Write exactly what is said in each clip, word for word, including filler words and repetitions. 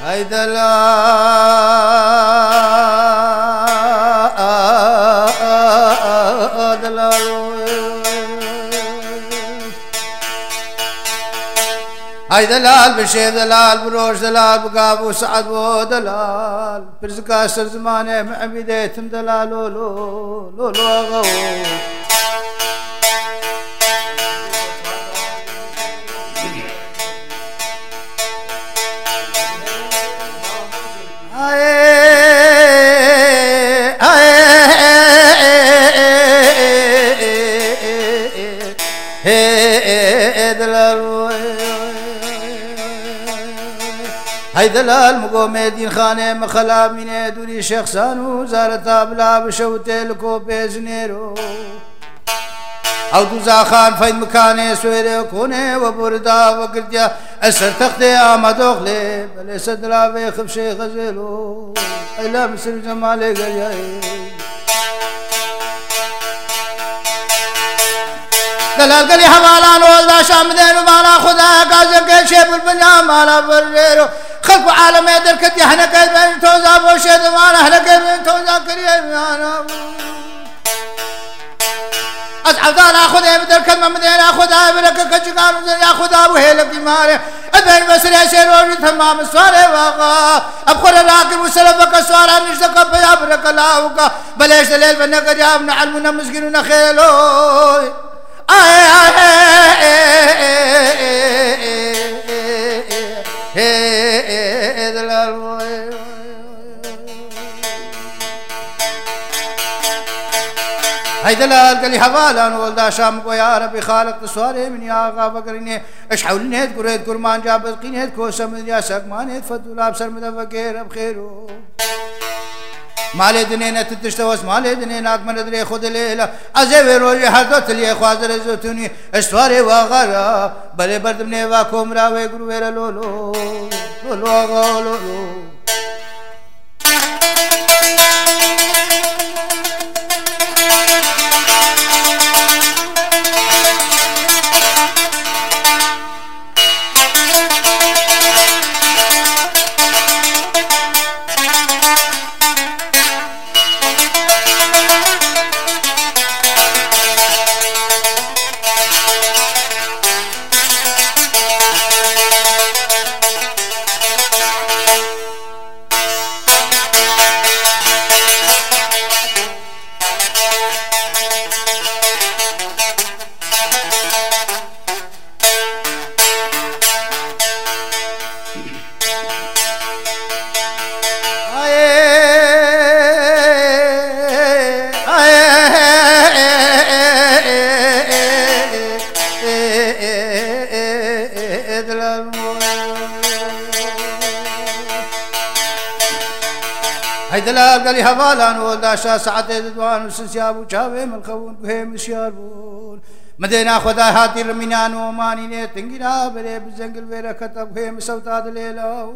هاي دلال دلال هاي دلال بشير دلال بروش دلال بقابو سعد بو دلال برزقا سر زمانه معبديتم دلال لو لو لو لو هاي دلال مقوم دين خانه مخلا من دوري شيخ سانو زارتا بلا بشوتي لكو بيزنيرو او دوزا خان فين مكانه سويره كونه وبردا وقرديا اسر تختي آمد اغلي بل سدلا بيخب شي غزلو الا مسر جمالي قرياي دلال قلي حوالان والدا شام دينو مالا خدا قازم شيب البنيا مالا بريرو خلق عالم دركت احنا كيف توزا بوشد وانا احنا كيف توزا كريم انا اصحاب دار اخذ بدركت ما مدير اخذها برك كجقار ياخذ ابو هيلك ماري ابن بس يسيرون تمام سواره واقع ابخر راكب وسلفك سواره نشتك يا برك الله بلاش الليل بنك جابنا علمنا مسكيننا خيلو اي هاي دلال قال لي حوالا ولدا شام يا ربي خالق تصواري من يا غا فقرني اش حولني تقريت كرمان جاب قيني كوسه من يا سقمان فدولا بسر مدفكر بخيرو مالي دنينا تتشتوس مالي دنينا من ادري خذ ليله ازي روجي حدث لي خوازر زوتني اشواري وغرا بل برد من واكم راوي غرو لولو لولو لولو هاي دلال قال لي هفالان ولدا شا سعد دوان وسنسيابو شاوي ملخون بهم الشياربون مدينة خدا هاتي رمينان وماني تنقنا بري بزنقل ويرا كتب هم سوتاد ليلو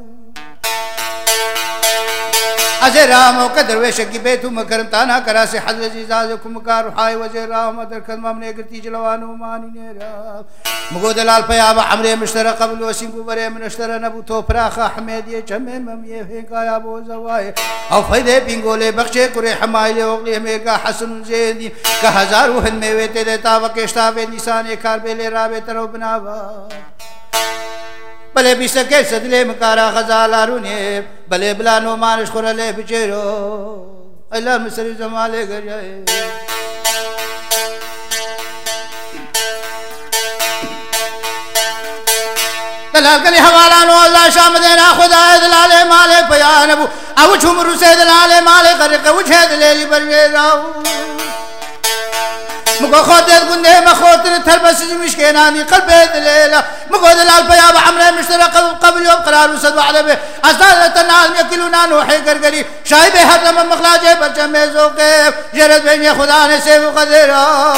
ازرام وقدر وشكي بيتو مكرمتانا كراسي حضر جيزازكم كارو حاي وزرام ودر كلمة من قرتي جلوان وماني نيرا مقود دلال بيابا حمري مشترى قبل وسينكو بري من اشترى نبو تو فراخا حميدية جمع مميه هنكا يا بو زواي او فايدة بينغولي بخشي كوري حمايلي وغلي ميقا حسن زيدي كهزارو هن ميويتي ديتا وكشتابي نساني كاربيلي رابي ترو بنابا بلے بھی سکے صدلے مکارا غزالہ رونے بلے بلانو مانش خورلے بچیرو اللہ مصری زمالے گر جائے دلال کلی حوالانو اللہ شام دینا خدا دلالے مالے پیانبو او چھمرو سے دلالے مالے غرق وچھے دلیلی بروے راو مقو خوتت قنده ما خوتر تلبس مشكيناني قلبي دليلة مقو دلال بياب عمري مشترى قبل يوم قرار وسد وعلى به أصدار الناس يكلونا نوحي قرقري شايبي حتى من مخلاجي برجم زوقي جرد بيني خدا نسيب وقدره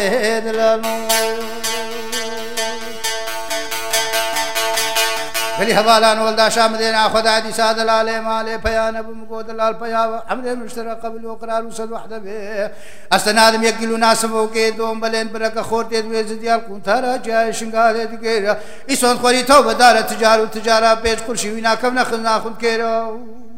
دلال قال حوالان ولدا شام دینا خدا دی ساد لال مال پیان ابو مقود لال پیا امر مشترک قبل وقرار صد وحده به استناد یکلو ناسبو کے دوم بلن برک خورتے دوی زدیال کو تھارا جای شنگال دیگر ایسون خوری تو بدار تجارو تجارا پیش خورشی وینا کم نخنا خود کرو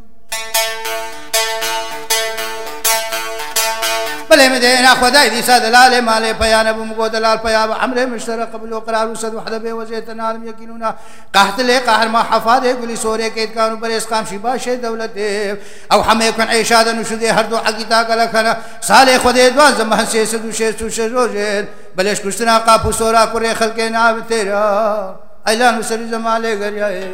بلے مدینہ خدای دی ساد لال مال پیان ابو مقود لال پیا امر مشترک قبل وقرار صد وحده به وزیت نال یقینا قحط لے قهر ما حفاظ گلی سورے کے کانو پر اس کام شبا ش دولت او ہمیں کن عیشاد نشد ہر دو حقیقتا کلکھنا سال خدای دو زمہ سے سدو ش سوش روزن بلش کشتنا قاپو سورا کرے خلق نام تیرا اعلان سری زمالے گریائے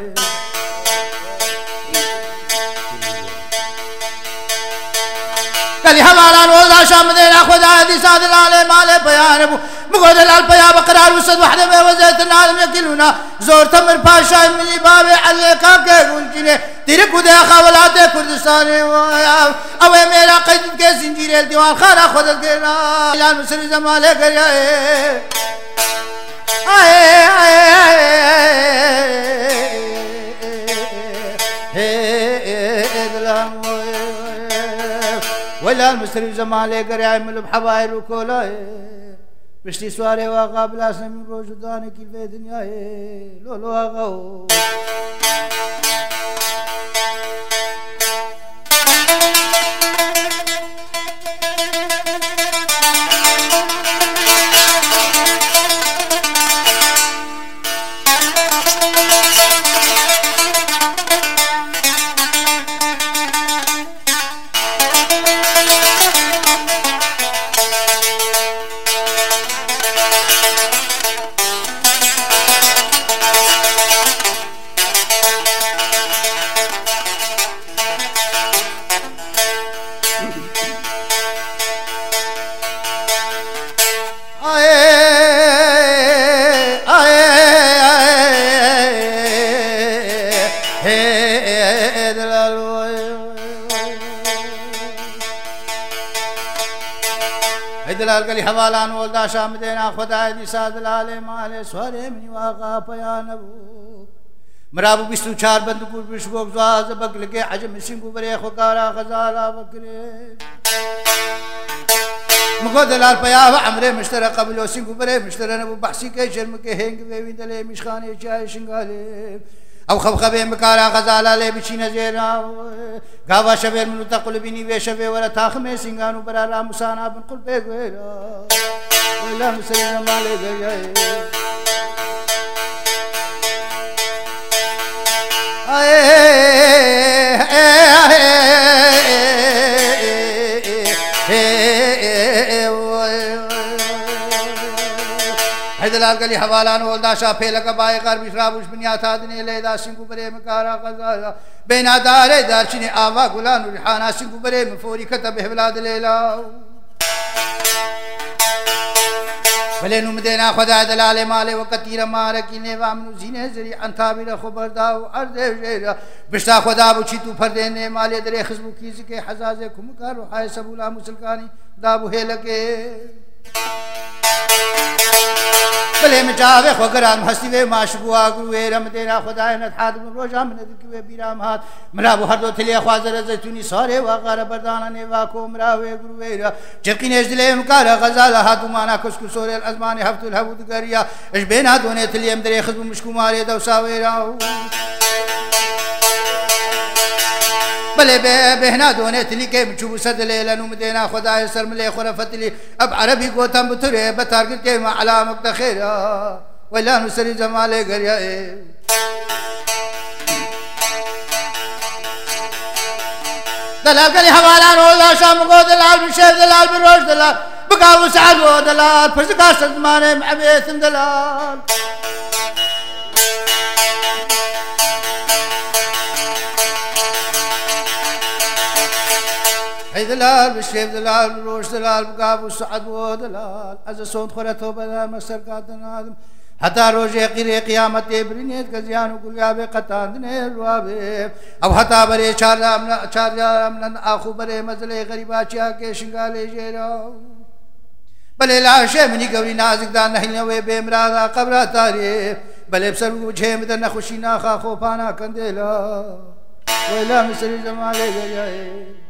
کلی حوالان ولا شام دینا خدا دی ساد لال مال بیان ابو مقود لال پیا بقرار وسد وحده به وزیت نال یکلونا زور تمر پاشا منی باب علی کا کے گلچنے تیرے کو دے خولات کردستان او میرا قید کے زنجیر دیوان خارا خود دینا اعلان سری زمالے گیا اے اے دلام ولا المسري زمالي قريع ملب حباير وكولاي بشتي سواري واقع بلا سمين روجداني كل في دنياي لولو واقعو دلال کلی حوالان ولدا شام دینا خدا دی ساد لال مال سوارے منی واقع پیان ابو مرابو بیستو چار بندکور بشبوک زواز بگل کے عجم سنگو برے خکارا غزالا بکرے مگو دلال پیا عمر مشترک قبلو سنگو برے مشترک نبو بحثی کے شرم کے ہنگ ویوین دلے مشخانے چائے شنگالے او خبخبه مکارا غزالا لے بچین زیرا گاوا شبیر منو تقل بینی وی شبیر ورا تاخمے سنگانو برا رامسانا بن قل پہ گویرا ویلا مسلم مالے گئے آئے حیدلال کلی حوالان ولدا شاہ پھیلک بائے غربی شرابوش بنیا تھا دنے لیدہ سنگو برے مکارا غزالا بینا دارے دارچنے آوا گلانو رحانا سنگو برے مفوری کتب حولاد لیلا بلے نم دینا خدا دلال مالے وقتیر مارکینے وامنو زینے زری انتابیر خبرداو عرض شیرہ بشتا خدا بچی تو پردینے مالے درے خزبو کیز کے حزازے کمکارو حائے سبولا مسلکانی دابو ہے لکے بلے میں چاہوے خوگران ہستی وے معشقو آگروے رم دینا خدای ندحاد من روشا من دکوے بیرام ہاتھ مرابو ہر دو تھلے خوازر زیتونی سارے واقار بردانا نیواکو مراوے گروے را چرقی نیش دلے مکارا غزالہ ہاتھو مانا کسکو سورے الازمان حفت الحبود گریا اش بینا دونے تھلے مدرے خزبو مشکو مارے دوساوے راہو بلے بے بہنا دونے تلی کے مچوب صد لے لنوم دینا خدای سرم لے خرفت لی اب عربی کو تم بطرے بطارگر کے معلا مقتخیرہ ویلا نسری جمالے گریائے دلال کلی حوالان اولا شام کو دلال بشیف دلال بروش دلال بقاو سعد و دلال پرسکا سزمانے محبیت دلال ای دلال بشیف دلال بروش دلال بقاو سعد و دلال از سوند خورتو بدا مسرکات نادم حتی روزے قیرے قیامت برینیت گزیانو گلیاب قطاندنے الوابے اب حتی برے چار امنن آخو برے مزلے غریبا چیا کے شنگالے جیراو بلے لاشے منی گوری نازک دان نحلنوے بے مرادا قبرہ تارے بلێ بسەر وجهێ بدە نەخۆشی ناخا خۆپانا کەندێلا وەلا مسری زەمالێ گەریایێ